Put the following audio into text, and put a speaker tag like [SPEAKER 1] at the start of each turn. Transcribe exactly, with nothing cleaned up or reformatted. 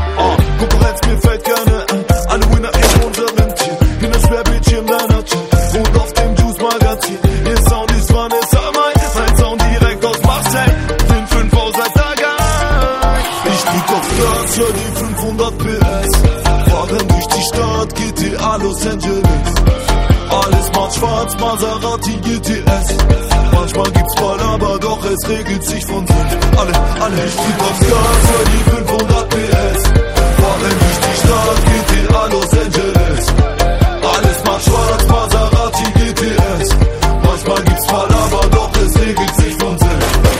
[SPEAKER 1] Ah, Konkurrenz, mir fällt gerne ein. Alle Winner in unserem Team. Bin das Schwerbildschirm deiner Chat. Und auf dem Juice-Magazin. Ihr Sound ist Vanessa Mai. Mein Sound direkt aus Marseille. Den fünf V seit Tagen. Ich drück auf Gas, hör die fünfhundert P S. Fahren durch die Stadt, G T A Los Angeles. Alles macht schwarz, Maserati G T S. Manchmal gibt's Ball, aber doch es regelt sich von selbst. Alle, alle, ich drück aufs Gas, hör die